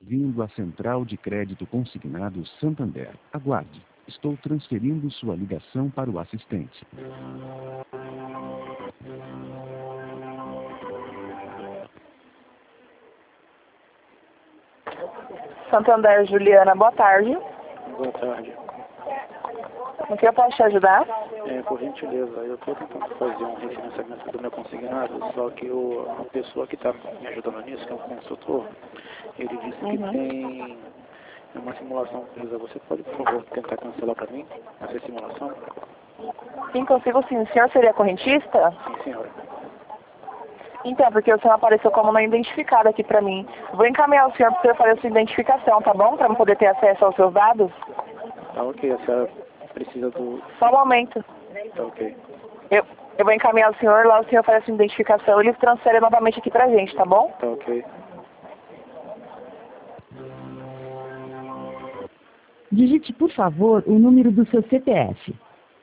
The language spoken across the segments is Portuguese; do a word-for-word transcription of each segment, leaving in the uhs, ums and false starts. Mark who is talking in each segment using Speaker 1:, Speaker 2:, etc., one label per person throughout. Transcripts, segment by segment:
Speaker 1: Bem-vindo à Central de Crédito Consignado Santander. Aguarde. Estou transferindo sua ligação para o assistente.
Speaker 2: Santander, Juliana, boa tarde.
Speaker 3: Boa tarde.
Speaker 2: No que eu posso te ajudar?
Speaker 3: É, por gentileza, eu estou tentando fazer um refinanciamento do meu consignado, só que o, a pessoa que está me ajudando nisso, que é um consultor, ele disse
Speaker 2: Uhum.
Speaker 3: que tem uma simulação presa. Você pode, por favor, tentar cancelar para mim essa simulação?
Speaker 2: Sim, consigo sim. O senhor seria correntista?
Speaker 3: Sim, senhora.
Speaker 2: Então, porque o senhor apareceu como não identificado aqui pra mim. Vou encaminhar o senhor para o senhor fazer a sua identificação, tá bom? Para eu poder ter acesso aos seus dados?
Speaker 3: Tá ok, a senhora precisa do...
Speaker 2: Só um momento.
Speaker 3: Tá ok.
Speaker 2: Eu, eu vou encaminhar o senhor, lá o senhor faz a sua identificação e ele transfere novamente aqui pra gente, tá bom?
Speaker 3: Tá ok.
Speaker 4: Digite, por favor, o número do seu C P F.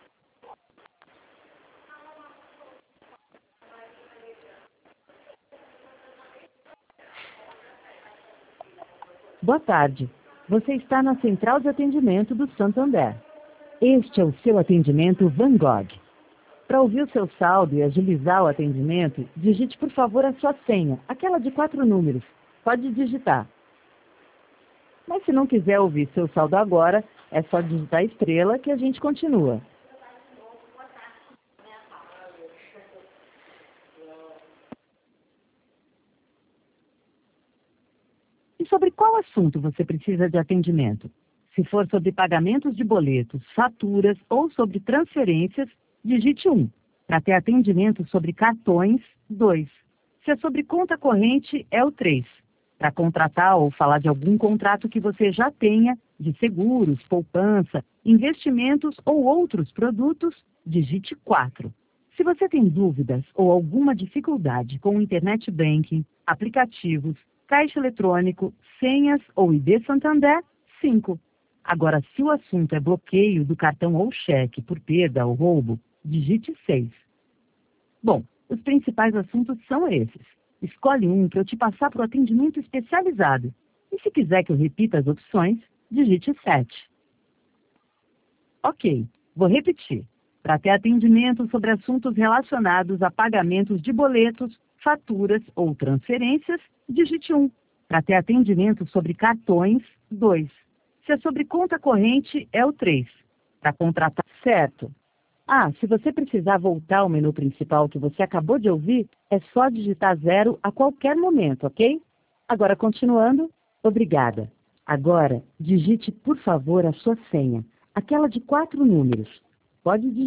Speaker 4: Boa tarde. Você está na Central de Atendimento do Santander. Este é o seu atendimento Van Gogh. Para ouvir o seu saldo e agilizar o atendimento, digite, por favor, a sua senha, aquela de quatro números. Pode digitar. Mas se não quiser ouvir seu saldo agora, é só digitar estrela que a gente continua. E sobre qual assunto você precisa de atendimento? Se for sobre pagamentos de boletos, faturas ou sobre transferências, digite um. Para ter atendimento sobre cartões, dois. Se é sobre conta corrente, é o três. Para contratar ou falar de algum contrato que você já tenha, de seguros, poupança, investimentos ou outros produtos, digite quatro. Se você tem dúvidas ou alguma dificuldade com o Internet Banking, aplicativos, caixa eletrônico, senhas ou I D Santander, cinco. Agora, se o assunto é bloqueio do cartão ou cheque por perda ou roubo, digite seis. Bom, os principais assuntos são esses. Escolhe um para eu te passar para o atendimento especializado. E se quiser que eu repita as opções, digite sete. Ok, vou repetir. Para ter atendimento sobre assuntos relacionados a pagamentos de boletos, faturas ou transferências, digite um. Para ter atendimento sobre cartões, dois. Se é sobre conta corrente, é o três. Para contratar, certo. Ah, se você precisar voltar ao menu principal que você acabou de ouvir, é só digitar zero a qualquer momento, ok? Agora, continuando, obrigada. Agora, digite, por favor, a sua senha, aquela de quatro números. Pode digitar.